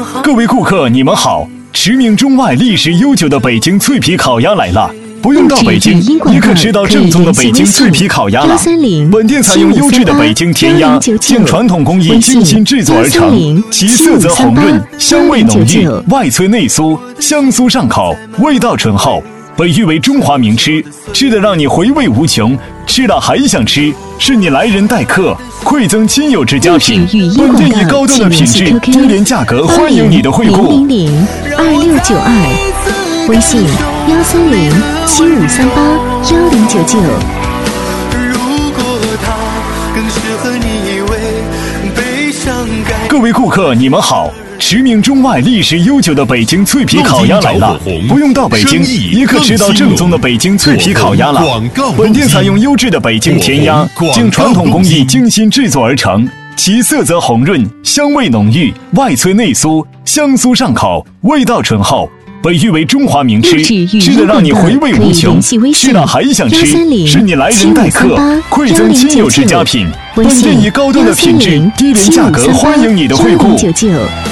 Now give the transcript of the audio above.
各位顾客，你们好！驰名中外、历史悠久的北京脆皮烤鸭来了。不用到北京，也可吃到正宗的北京脆皮烤鸭了。本店采用优质的北京甜鸭，经传统工艺精心制作而成，其色泽红润，香味浓郁，外脆内酥，香酥上口，味道醇厚，被誉为中华名吃，吃得让你回味无穷，吃了还想吃，是你来人待客，馈赠亲友之佳品。本店以高端的品质、低廉价格欢迎你的惠顾。 0002692，微信13075381099。 各位顾客，你们好！驰名中外、历史悠久的北京脆皮烤鸭来了。不用到北京，也可吃到正宗的北京脆皮烤鸭了。本店采用优质的北京甜鸭，经传统工艺精心制作而成，其色泽红润，香味浓郁，外脆内酥，香酥上口，味道醇厚，被誉为中华名吃，吃得让你回味无穷，吃了还想吃，是你来人待客，馈赠亲友之佳品。本店以高端的品质、低廉价格欢迎你的惠顾。